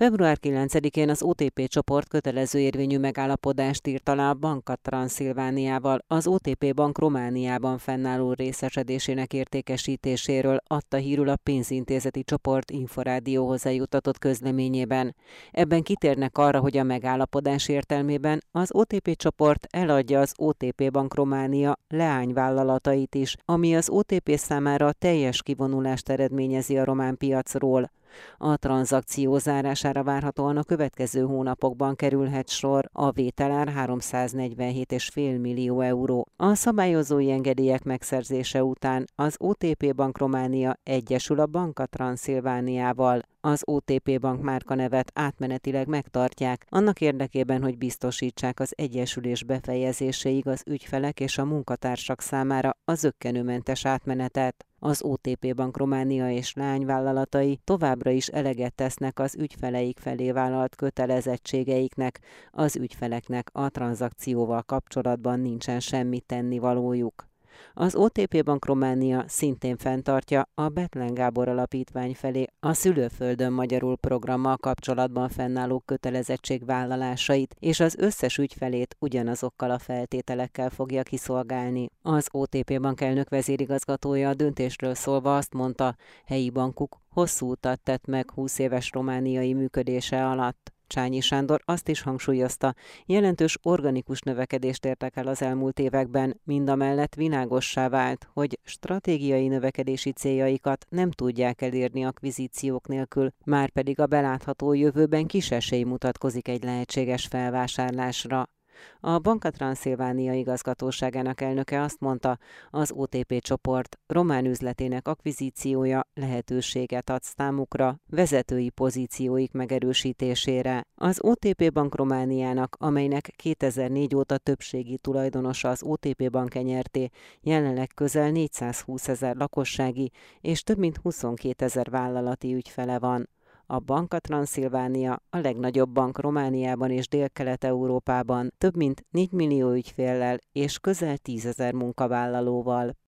Február 9-én az OTP csoport kötelező érvényű megállapodást írt alá a Banca Transilvaniával, az OTP Bank Romániában fennálló részesedésének értékesítéséről, adta hírül a pénzintézeti csoport Inforádióhoz eljutatott közleményében. Ebben kitérnek arra, hogy a megállapodás értelmében az OTP csoport eladja az OTP Bank Románia leányvállalatait is, ami az OTP számára teljes kivonulást eredményezi a román piacról. A tranzakció zárására várhatóan a következő hónapokban kerülhet sor, a vételár 347,5 millió euró. A szabályozói engedélyek megszerzése után az OTP Bank Románia egyesül a Banca Transilvaniával. Az OTP Bank márkanevet átmenetileg megtartják, annak érdekében, hogy biztosítsák az egyesülés befejezéséig az ügyfelek és a munkatársak számára a zökkenőmentes átmenetet. Az OTP Bank Románia és leányvállalatai továbbra is eleget tesznek az ügyfeleik felé vállalt kötelezettségeiknek, az ügyfeleknek a tranzakcióval kapcsolatban nincsen semmi tennivalójuk. Az OTP Bank Románia szintén fenntartja a Bethlen Gábor Alapítvány felé a Szülőföldön magyarul programmal kapcsolatban fennálló kötelezettségvállalásait, és az összes ügyfelét ugyanazokkal a feltételekkel fogja kiszolgálni. Az OTP Bank elnök vezérigazgatója a döntésről szólva azt mondta, helyi bankuk hosszú utat tett meg 20 éves romániai működése alatt. Csányi Sándor azt is hangsúlyozta, jelentős organikus növekedést értek el az elmúlt években, mindamellett világossá vált, hogy stratégiai növekedési céljaikat nem tudják elérni akvizíciók nélkül, márpedig a belátható jövőben kis esély mutatkozik egy lehetséges felvásárlásra. A Banca Transilvania igazgatóságának elnöke azt mondta, az OTP csoport román üzletének akvizíciója lehetőséget ad számukra vezetői pozícióik megerősítésére. Az OTP Bank Romániának, amelynek 2004 óta többségi tulajdonosa az OTP Bank nyerté, jelenleg közel 420 000 lakossági és több mint 22 000 vállalati ügyfele van. A Banca Transilvania a legnagyobb bank Romániában és Délkelet-Európában, több mint 4 millió ügyféllel és közel 10 000 munkavállalóval.